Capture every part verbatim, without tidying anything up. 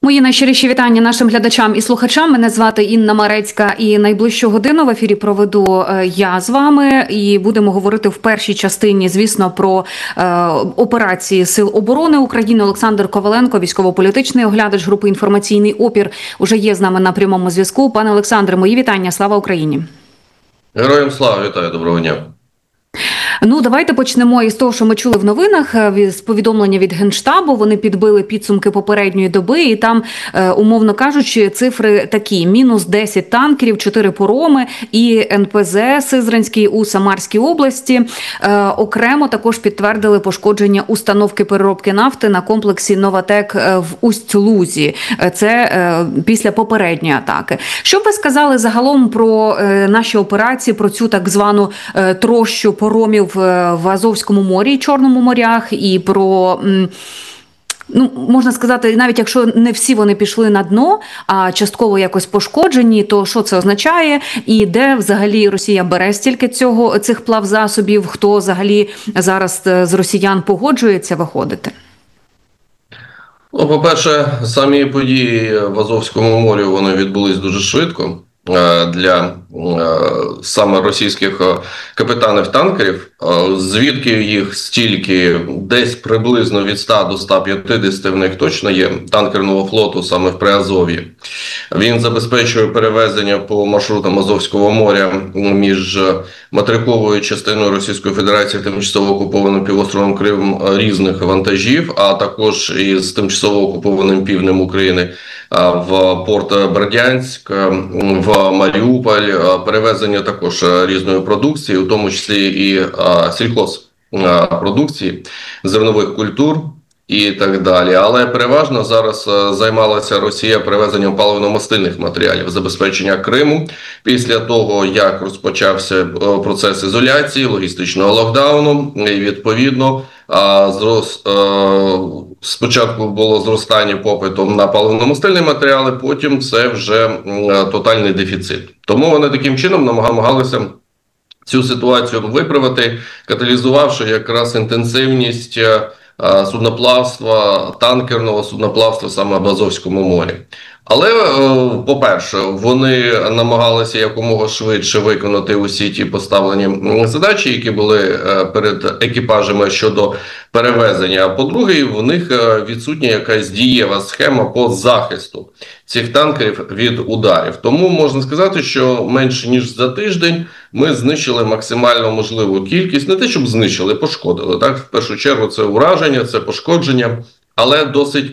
Мої найщиріші вітання нашим глядачам і слухачам. Мене звати Інна Марецька, і найближчу годину в ефірі проведу я з вами. І будемо говорити в першій частині, звісно, про е, операції Сил оборони України. Олександр Коваленко, військово-політичний оглядач групи «Інформаційний опір», уже є з нами на прямому зв'язку. Пане Олександре, мої вітання. Слава Україні! Героям слава! Вітаю, доброго дня! Ну, давайте почнемо із того, що ми чули в новинах, з повідомлення від Генштабу. Вони підбили підсумки попередньої доби, і там, умовно кажучи, цифри такі: мінус десять танкерів, чотири пороми і ен пе зе Сизранський у Самарській області. Окремо також підтвердили пошкодження установки переробки нафти на комплексі «Новатек» в Усть-Лузі. Це після попередньої атаки. Що б ви сказали загалом про наші операції, про цю так звану трощу поромів в Азовському морі і Чорному морях, і про, ну, можна сказати, навіть якщо не всі вони пішли на дно, а частково якось пошкоджені, то що це означає? І де взагалі Росія бере стільки цього, цих плавзасобів? Хто взагалі зараз з росіян погоджується виходити? Ну, по-перше, самі події в Азовському морі, вони відбулись дуже швидко. Для саме російських капітанів танкерів, звідки їх стільки, десь приблизно від ста до ста п'ятдесяти в них точно є, танкерного флоту саме в Приазов'ї. Він забезпечує перевезення по маршрутам Азовського моря між материковою частиною Російської Федерації, тимчасово окупованим півостровом Крим, різних вантажів, а також із тимчасово окупованим півднем України в порт Бердянськ, в Маріуполь, перевезення також різної продукції, у тому числі і сільхозпродукції, зернових культур і так далі. Але переважно зараз займалася Росія перевезенням паливно-мастильних матеріалів, забезпечення Криму після того, як розпочався процес ізоляції, логістичного локдауну, і відповідно зрос, спочатку було зростання попиту на паливно-мастильні матеріали, потім це вже тотальний дефіцит. Тому вони таким чином намагалися цю ситуацію виправити, каталізувавши якраз інтенсивність судноплавства, танкерного судноплавства саме в Азовському морі. Але, по-перше, вони намагалися якомога швидше виконати усі ті поставлені задачі, які були перед екіпажами щодо перевезення. А по-друге, в них відсутня якась дієва схема по захисту цих танкерів від ударів. Тому можна сказати, що менше ніж за тиждень ми знищили максимально можливу кількість, не те, щоб знищили, пошкодили. Так, в першу чергу це ураження, це пошкодження, але досить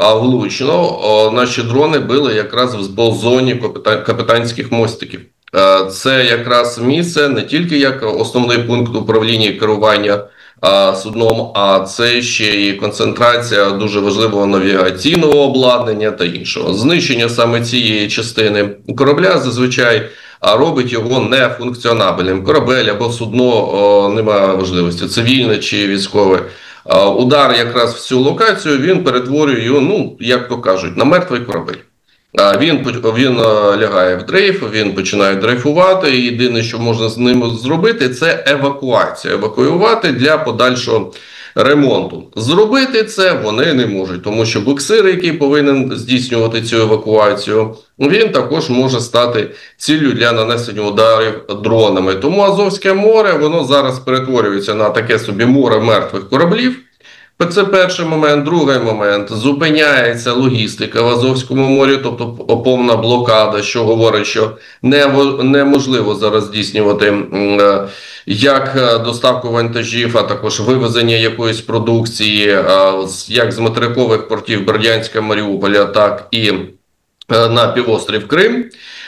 влучно наші дрони били якраз в зоні капітанських мостиків. Це якраз місце не тільки як основний пункт управління і керування судном, а це ще і концентрація дуже важливого навігаційного обладнання та іншого. Знищення саме цієї частини корабля зазвичай робить його нефункціонабельним. Корабель або судно, немає важливості, цивільне чи військове. Удар якраз в цю локацію, він перетворює його, ну, як то кажуть, на мертвий корабель. Він, він лягає в дрейф, він починає дрейфувати, і єдине, що можна з ним зробити, це евакуація. Евакуювати для подальшого ремонту. Зробити це вони не можуть, тому що буксир, який повинен здійснювати цю евакуацію, він також може стати ціллю для нанесення ударів дронами. Тому Азовське море, воно зараз перетворюється на таке собі море мертвих кораблів. Це перший момент. Другий момент. Зупиняється логістика в Азовському морі, тобто повна блокада, що говорить, що неможливо зараз здійснювати як доставку вантажів, а також вивезення якоїсь продукції, як з материкових портів Бердянська, Маріуполя, так і на півострів Крим.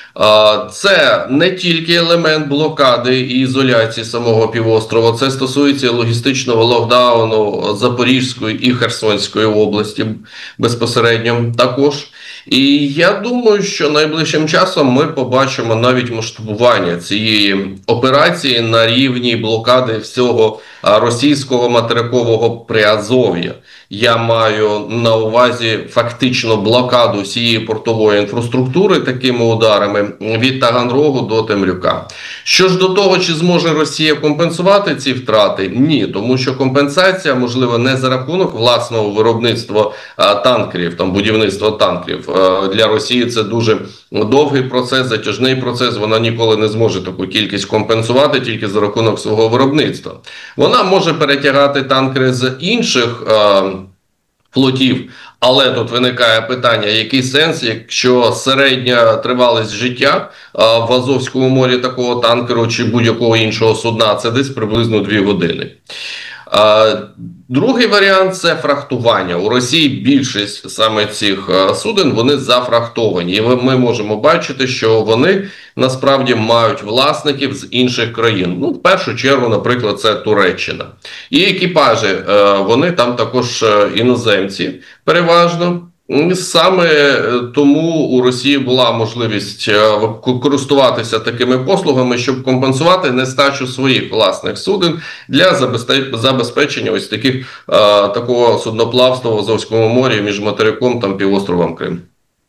Це не тільки елемент блокади і ізоляції самого півострова, це стосується логістичного локдауну Запорізької і Херсонської області безпосередньо також. І я думаю, що найближчим часом ми побачимо навіть масштабування цієї операції на рівні блокади всього російського материкового Приазов'я. Я маю на увазі фактично блокаду всієї портової інфраструктури такими ударами від Таганрогу до Темрюка. Що ж до того, чи зможе Росія компенсувати ці втрати? Ні, тому що компенсація можлива не за рахунок власного виробництва а, танкерів, там будівництва танкерів. А, для Росії це дуже довгий процес, затяжний процес. Вона ніколи не зможе таку кількість компенсувати тільки за рахунок свого виробництва. Вона може перетягати танкери з інших а, флотів, але тут виникає питання, який сенс, якщо середня тривалість життя а, в Азовському морі такого танкеру чи будь-якого іншого судна – це десь приблизно дві години. А, другий варіант – це фрахтування. У Росії більшість саме цих а, суден, вони зафрахтовані. І ми можемо бачити, що вони насправді мають власників з інших країн. Ну, в першу чергу, наприклад, це Туреччина. І екіпажі, а, вони там також а, іноземці переважно. Саме тому у Росії була можливість користуватися такими послугами, щоб компенсувати нестачу своїх власних суден для забезпечення ось таких, такого судноплавства в Азовському морі між материком та півостровом Крим.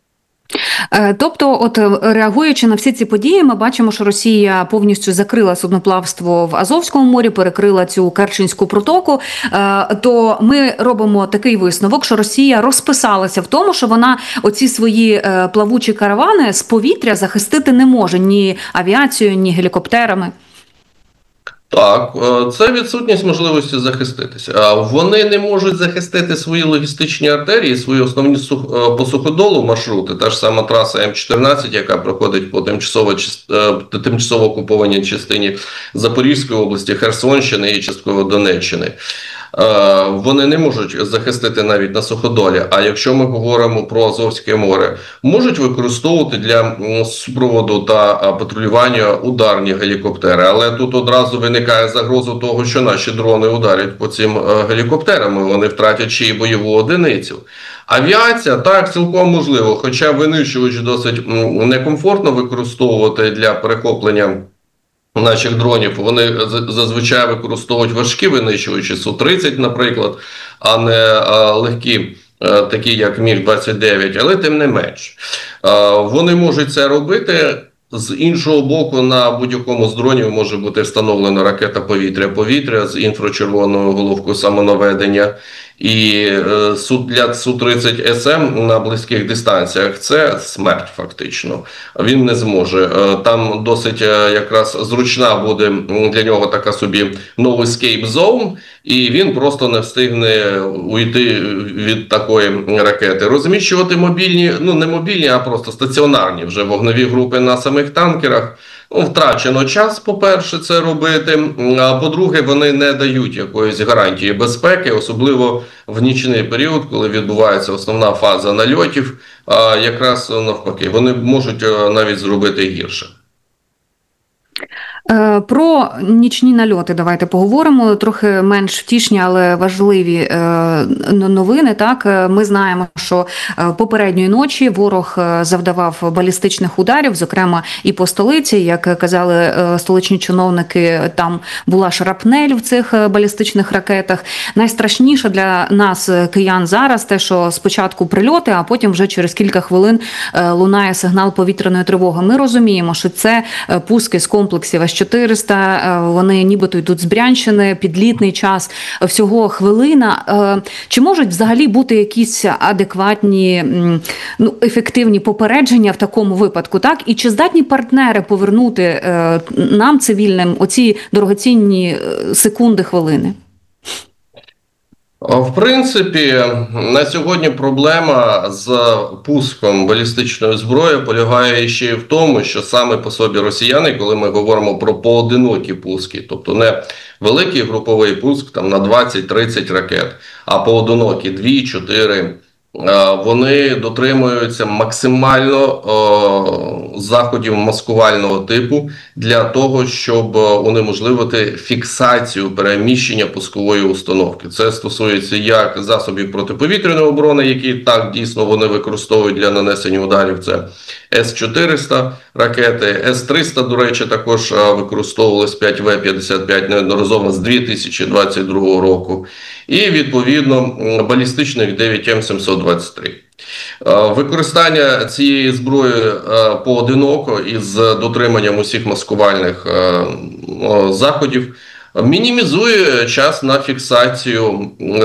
Тобто, от реагуючи на всі ці події, ми бачимо, що Росія повністю закрила судноплавство в Азовському морі, перекрила цю Керченську протоку, то ми робимо такий висновок, що Росія розписалася в тому, що вона оці свої плавучі каравани з повітря захистити не може ні авіацією, ні гелікоптерами. Так, це відсутність можливості захиститися. Вони не можуть захистити свої логістичні артерії, свої основні сух... по суходолу маршрути. Та ж сама траса М чотирнадцять, яка проходить по тимчасово, тимчасово окупованій частині Запорізької області, Херсонщини і частково Донеччини. Вони не можуть захистити навіть на суходолі. А якщо ми говоримо про Азовське море, можуть використовувати для супроводу та патрулювання ударні гелікоптери. Але тут одразу виникає загроза того, що наші дрони ударять по цим гелікоптерам, і вони втратять ще й бойову одиницю. Авіація, так, цілком можливо, хоча винищувач досить некомфортно використовувати для перехоплення наших дронів. Вони зазвичай використовують важкі винищувачі, Су тридцять, наприклад, а не а, легкі, а, такі як Міг двадцять дев'ять, але тим не менш. А, вони можуть це робити. З іншого боку, на будь-якому з дронів може бути встановлена ракета повітря-повітря з інфрачервоною головкою самонаведення. І е, для Су тридцять С М на близьких дистанціях це смерть фактично. Він не зможе. Е, там досить е, якраз зручна буде для нього така собі no escape zone, і він просто не встигне уйти від такої ракети. Розміщувати мобільні, ну не мобільні, а просто стаціонарні вже вогневі групи на самих танкерах. Ну, втрачено час, по-перше, це робити, а по-друге, вони не дають якоїсь гарантії безпеки, особливо в нічний період, коли відбувається основна фаза нальотів, а якраз навпаки, вони можуть навіть зробити гірше. Про нічні нальоти давайте поговоримо. Трохи менш втішні, але важливі новини. Так, ми знаємо, що попередньої ночі ворог завдавав балістичних ударів, зокрема і по столиці. Як казали столичні чиновники, там була шрапнель в цих балістичних ракетах. Найстрашніше для нас, киян, зараз те, що спочатку прильоти, а потім вже через кілька хвилин лунає сигнал повітряної тривоги. Ми розуміємо, що це пуски з комплексів С чотириста, вони нібито йдуть з Брянщини, підлітний час, всього хвилина. Чи можуть взагалі бути якісь адекватні, ну, ефективні попередження в такому випадку, так? І чи здатні партнери повернути нам, цивільним, оці дорогоцінні секунди, хвилини? В принципі, на сьогодні проблема з пуском балістичної зброї полягає ще й в тому, що саме по собі росіяни, коли ми говоримо про поодинокі пуски, тобто не великий груповий пуск там на двадцять-тридцять ракет, а поодинокі дві, чотири, вони дотримуються максимально е, заходів маскувального типу для того, щоб унеможливити фіксацію переміщення пускової установки. Це стосується як засобів протиповітряної оборони, які так дійсно вони використовують для нанесення ударів. Це С чотириста ракети, С триста, до речі, також використовувалось п'ять В п'ятдесят п'ять неодноразово з дві тисячі двадцять другого року. І, відповідно, балістичних дев'ять М сімсот двадцять три. Використання цієї зброї поодиноко із дотриманням усіх маскувальних заходів мінімізує час на фіксацію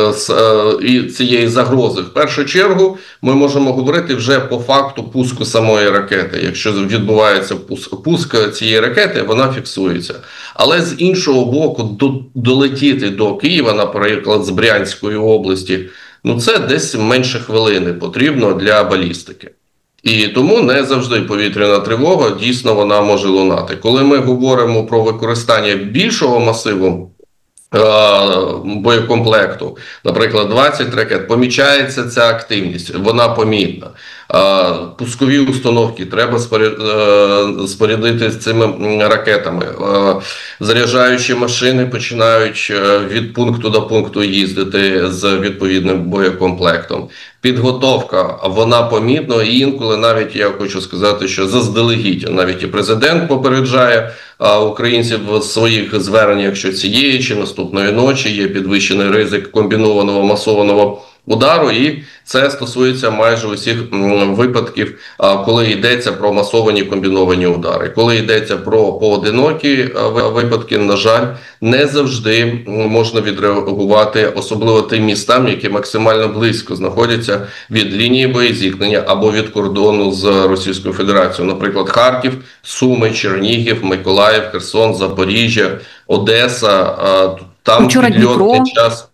цієї загрози. В першу чергу ми можемо говорити вже по факту пуску самої ракети. Якщо відбувається пуск цієї ракети, вона фіксується. Але з іншого боку, долетіти до Києва, наприклад, з Брянської області, ну це десь менше хвилини потрібно для балістики. І тому не завжди повітряна тривога, дійсно, вона може лунати. Коли ми говоримо про використання більшого масиву е боєкомплекту, наприклад, двадцять ракет, помічається ця активність, вона помітна. Е пускові установки треба спорядити з цими ракетами. Е заряджаючі машини починають від пункту до пункту їздити з відповідним боєкомплектом. Підготовка, вона помітна, і інколи навіть я хочу сказати, що заздалегідь навіть і президент попереджає а, українців в своїх зверненнях, що цієї чи наступної ночі є підвищений ризик комбінованого масованого удару, і це стосується майже усіх м, випадків, а, коли йдеться про масовані комбіновані удари. Коли йдеться про поодинокі а, випадки, на жаль, не завжди можна відреагувати, особливо тим містам, які максимально близько знаходяться від лінії боєзіткнення або від кордону з Російською Федерацією. Наприклад, Харків, Суми, Чернігів, Миколаїв, Херсон, Запоріжжя, Одеса. А, там підльотний час.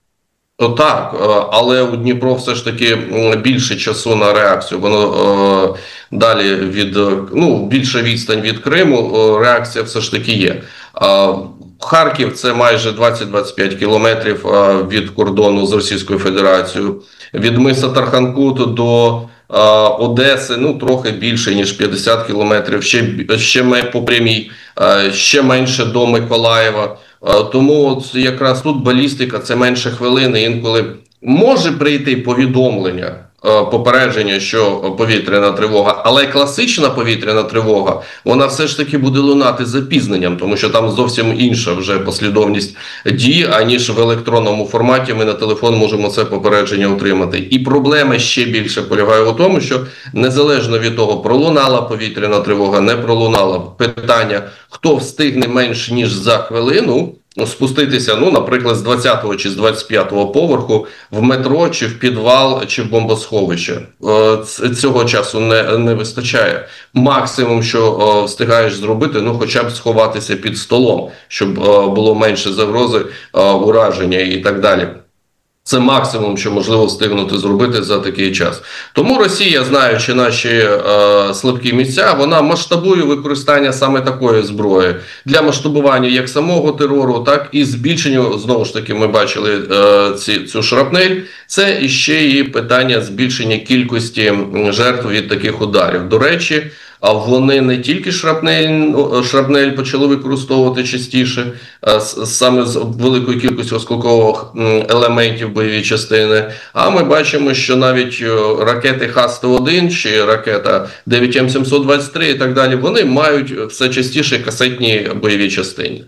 Так, але у Дніпро все ж таки більше часу на реакцію. Воно е, далі від, ну, більша відстань від Криму, е, реакція все ж таки є. Е, Харків – це майже двадцять-двадцять п'ять кілометрів е, від кордону з Російською Федерацією. Від миса Тарханкут до е, Одеси, ну, трохи більше, ніж п'ятдесят кілометрів, ще, ще по прямій, е, ще менше до Миколаєва. Тому от якраз тут балістика – це менше хвилини, інколи може прийти повідомлення, попередження, що повітряна тривога, але класична повітряна тривога, вона все ж таки буде лунати з запізненням, тому що там зовсім інша вже послідовність дій, аніж в електронному форматі ми на телефон можемо це попередження отримати. І проблема ще більше полягає у тому, що незалежно від того, пролунала повітряна тривога, не пролунала, питання, хто встигне менш ніж за хвилину спуститися, ну, наприклад, з двадцятого чи з двадцять п'ятого поверху в метро, чи в підвал, чи в бомбосховище. Цього часу не, не вистачає. Максимум, що встигаєш зробити, ну, хоча б сховатися під столом, щоб було менше загрози, ураження і так далі. Це максимум, що можливо встигнути зробити за такий час. Тому Росія, знаючи наші е, слабкі місця, вона масштабує використання саме такої зброї для масштабування як самого терору, так і збільшення, знову ж таки, ми бачили е, ці, цю шрапнель, це іще і питання збільшення кількості жертв від таких ударів. До речі, а вони не тільки шрапнель, шрапнель почали використовувати частіше, саме з великою кількістю осколкових елементів бойові частини, а ми бачимо, що навіть ракети Х сто один чи ракета дев'ять М сімсот двадцять три і так далі, вони мають все частіше касетні бойові частини.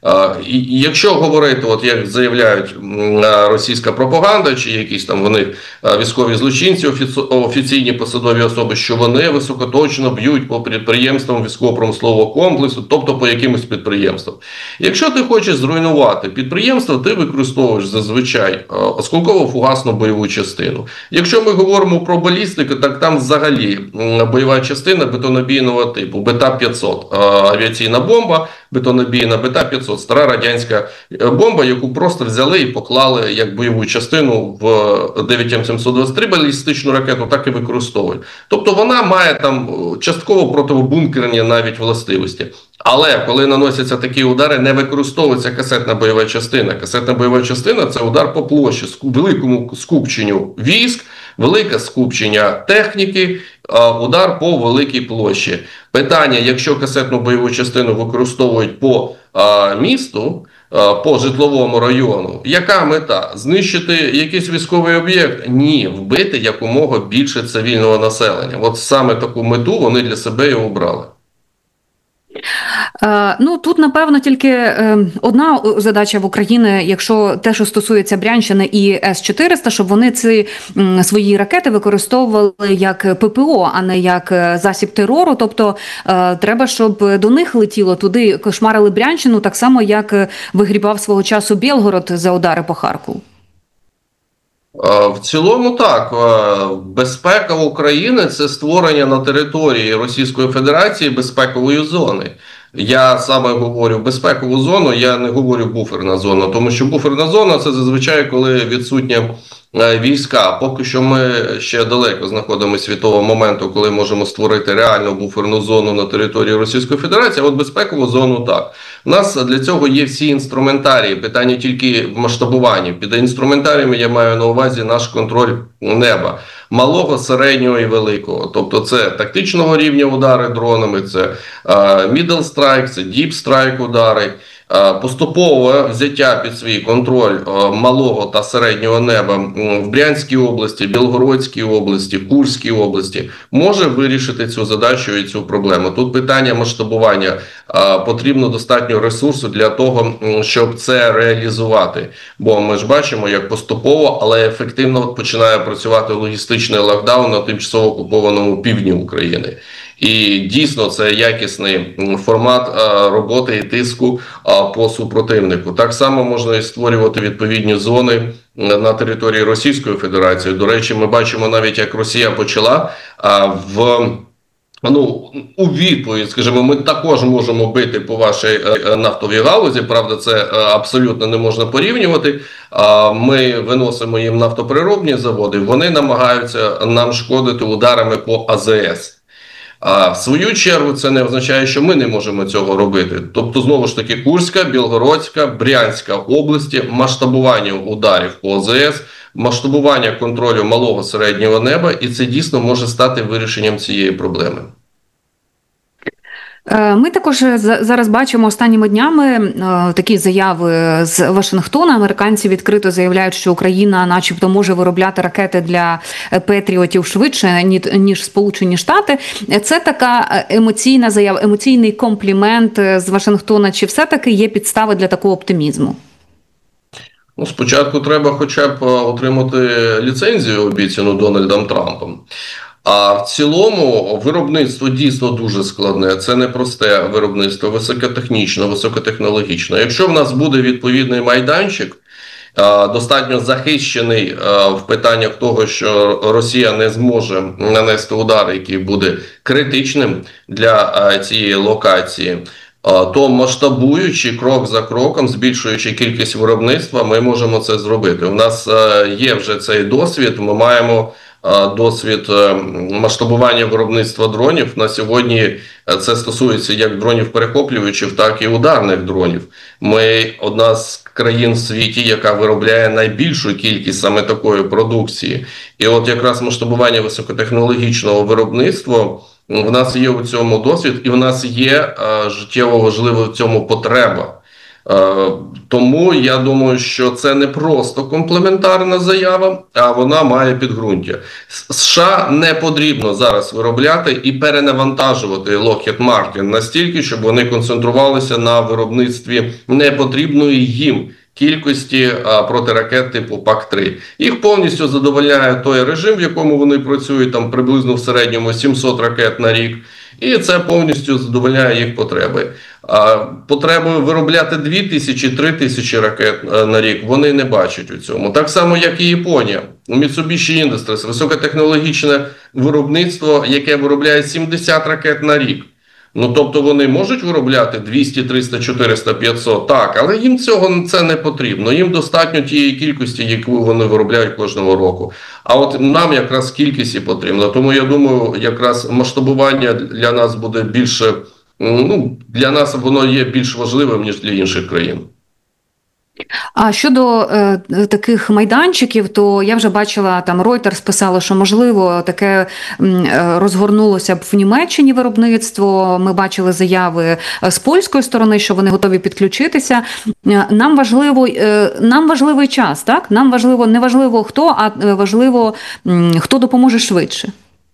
І якщо говорити, от як заявляють російська пропаганда, чи якісь там вони військові злочинці, офіційні посадові особи, що вони високоточно б'ють по підприємствам військово-промислового комплексу, тобто по якимось підприємствам. Якщо ти хочеш зруйнувати підприємство, ти використовуєш зазвичай осколково-фугасну бойову частину. Якщо ми говоримо про балістику, так там взагалі бойова частина бетонобійного типу, Бета п'ятсот, авіаційна бомба, бетонобійна Бета п'ятсот, стара радянська бомба, яку просто взяли і поклали як бойову частину в дев'ять М сімсот двадцять три балістичну ракету, так і використовують. Тобто вона має там частково противобункерні навіть властивості. Але коли наносяться такі удари, не використовується касетна бойова частина. Касетна бойова частина – це удар по площі, великому скупченню військ, Велике скупчення техніки, удар по великій площі. Питання, якщо касетну бойову частину використовують по місту, по житловому району, яка мета? Знищити якийсь військовий об'єкт? Ні, вбити якомога більше цивільного населення. От саме таку мету вони для себе і обрали. Е, ну, тут, напевно, тільки е, одна задача в Україні, якщо те, що стосується Брянщини і С чотириста, щоб вони ці м, свої ракети використовували як ППО, а не як засіб терору. Тобто е, треба, щоб до них летіло туди, кошмарили Брянщину, так само, як вигрібав свого часу Білгород за удари по Харкову. В цілому так, безпека України – це створення на території Російської Федерації безпекової зони. Я саме говорю безпекову зону, я не говорю буферна зона, тому що буферна зона – це зазвичай, коли відсутні війська. Поки що ми ще далеко знаходимося від того моменту, коли можемо створити реальну буферну зону на території Російської Федерації, а от безпекову зону – так. У нас для цього є всі інструментарії, питання тільки в масштабуванні. Під інструментаріями я маю на увазі наш контроль неба. Малого, середнього і великого. Тобто це тактичного рівня удари дронами, це middle strike, це deep strike удари. Поступове взяття під свій контроль малого та середнього неба в Брянській області, Білгородській області, Курській області може вирішити цю задачу і цю проблему. Тут питання масштабування. Потрібно достатньо ресурсу для того, щоб це реалізувати. Бо ми ж бачимо, як поступово, але ефективно починає працювати логістичний локдаун на тимчасово окупованому півдні України. І дійсно це якісний формат роботи і тиску по супротивнику. Так само можна і створювати відповідні зони на території Російської Федерації. До речі, ми бачимо навіть, як Росія почала в... Ну, у відповідь, скажімо, ми також можемо бити по вашій нафтовій галузі, правда, це абсолютно не можна порівнювати. Ми виносимо їм нафтопереробні заводи, вони намагаються нам шкодити ударами по А З С. А в свою чергу це не означає, що ми не можемо цього робити. Тобто, знову ж таки, Курська, Білгородська, Брянська області, масштабування ударів по А З С, масштабування контролю малого середнього неба, і це дійсно може стати вирішенням цієї проблеми. Ми також зараз бачимо останніми днями такі заяви з Вашингтона. Американці відкрито заявляють, що Україна начебто може виробляти ракети для Петріотів швидше, ніж Сполучені Штати. Це така емоційна заява, емоційний комплімент з Вашингтона. Чи все-таки є підстави для такого оптимізму? Ну, спочатку треба хоча б отримати ліцензію, обіцяну Дональдом Трампом. А в цілому виробництво дійсно дуже складне. Це не просте виробництво, високотехнічне, високотехнологічне. Якщо в нас буде відповідний майданчик, достатньо захищений в питаннях того, що Росія не зможе нанести удар, який буде критичним для цієї локації, то масштабуючи крок за кроком, збільшуючи кількість виробництва, ми можемо це зробити. У нас є вже цей досвід, ми маємо досвід масштабування виробництва дронів. На сьогодні це стосується як дронів-перехоплювачів, так і ударних дронів. Ми одна з країн в світі, яка виробляє найбільшу кількість саме такої продукції. І от якраз масштабування високотехнологічного виробництва, в нас є у цьому досвід, і в нас є життєво важлива в цьому потреба. Тому я думаю, що це не просто комплементарна заява, а вона має підґрунтя. США не потрібно зараз виробляти і перенавантажувати Lockheed Martin настільки, щоб вони концентрувалися на виробництві непотрібної їм кількості протиракет типу Пак три. Їх повністю задовольняє той режим, в якому вони працюють, там приблизно в середньому сімсот ракет на рік. І це повністю задовольняє їх потреби. А потреби виробляти дві тисячі, три тисячі ракет на рік вони не бачать у цьому. Так само, як і Японія. Mitsubishi Industries – високотехнологічне виробництво, яке виробляє сімдесят ракет на рік. Ну, тобто вони можуть виробляти двісті, триста, чотириста, п'ятсот, так, але їм цього це не потрібно. Їм достатньо тієї кількості, яку вони виробляють кожного року. А от нам якраз кількість і потрібна. Тому я думаю, якраз масштабування для нас буде більше, ну, для нас воно є більш важливим, ніж для інших країн. А щодо е, таких майданчиків, то я вже бачила, там Reuters писало, що можливо таке м, е, розгорнулося б в Німеччині виробництво. Ми бачили заяви з польської сторони, що вони готові підключитися. Е, Нам важливо, е, нам важливий час, так? Нам важливо не важливо хто, а е, важливо м, хто допоможе швидше.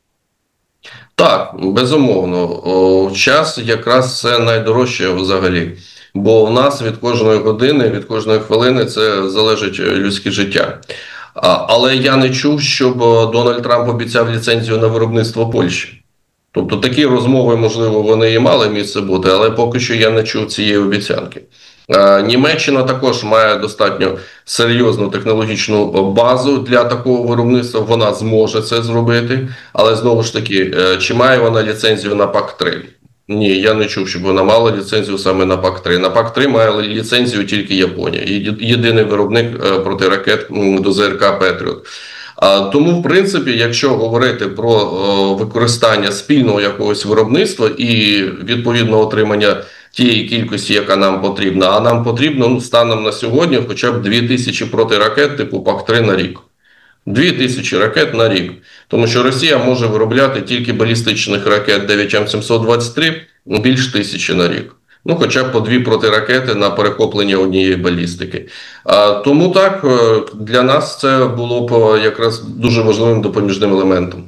Так, безумовно. О, час якраз це найдорожче взагалі. Бо в нас від кожної години, від кожної хвилини це залежить людське життя. А, але я не чув, щоб Дональд Трамп обіцяв ліцензію на виробництво Польщі. Тобто такі розмови, можливо, вони і мали місце бути, але поки що я не чув цієї обіцянки. А, Німеччина також має достатньо серйозну технологічну базу для такого виробництва. Вона зможе це зробити, але знову ж таки, чи має вона ліцензію на пак три? Ні, я не чув, щоб вона мала ліцензію саме на пак три. На пак три має ліцензію тільки Японія. Єдиний виробник протиракет до ЗРК «Петріот». Тому, в принципі, якщо говорити про використання спільного якогось виробництва і відповідно отримання тієї кількості, яка нам потрібна, а нам потрібно, ну, станом на сьогодні хоча б дві тисячі протиракет типу пак три на рік. Дві тисячі ракет на рік. Тому що Росія може виробляти тільки балістичних ракет дев'ять М сімсот двадцять три більш тисячі на рік. Ну, хоча б по дві протиракети на перехоплення однієї балістики. А, тому так, для нас це було б якраз дуже важливим допоміжним елементом.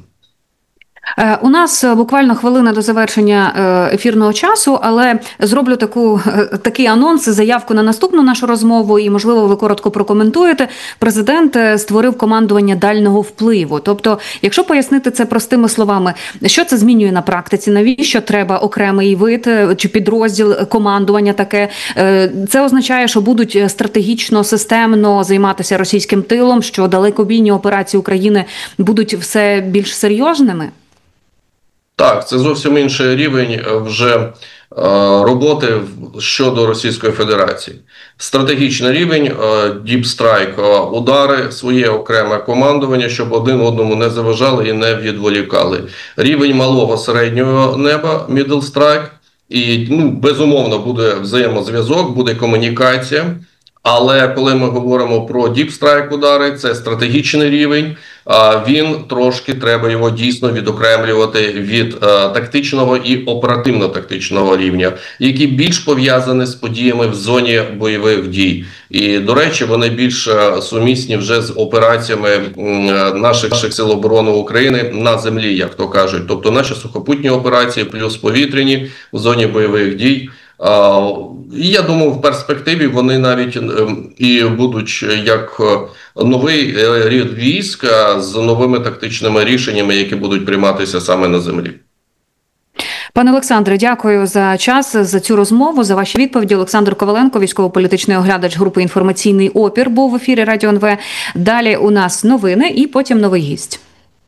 У нас буквально хвилина до завершення ефірного часу, але зроблю таку, такий анонс, заявку на наступну нашу розмову і, можливо, ви коротко прокоментуєте. Президент створив командування дальнього впливу. Тобто, якщо пояснити це простими словами, що це змінює на практиці? Навіщо треба окремий вид чи підрозділ командування таке? Це означає, що будуть стратегічно, системно займатися російським тилом, що далекобійні операції України будуть все більш серйозними? Так, це зовсім інший рівень вже е, роботи щодо Російської Федерації. Стратегічний рівень, е, Deep Strike, е, удари, своє окреме командування, щоб один одному не заважали і не відволікали. Рівень малого середнього неба, Middle Strike, і, ну, безумовно буде взаємозв'язок, буде комунікація. Але коли ми говоримо про Deep Strike удари, це стратегічний рівень, він трошки, треба його дійсно відокремлювати від а, тактичного і оперативно-тактичного рівня, які більш пов'язані з подіями в зоні бойових дій. І, до речі, вони більш сумісні вже з операціями наших, наших сил оборони України на землі, як то кажуть. Тобто наші сухопутні операції плюс повітряні в зоні бойових дій. І я думаю, в перспективі вони навіть і будуть як новий рід військ з новими тактичними рішеннями, які будуть прийматися саме на землі. Пане Олександре, дякую за час, за цю розмову, за ваші відповіді. Олександр Коваленко, військово-політичний оглядач групи «Інформаційний опір», був в ефірі Радіо ен ве. Далі у нас новини і потім новий гість.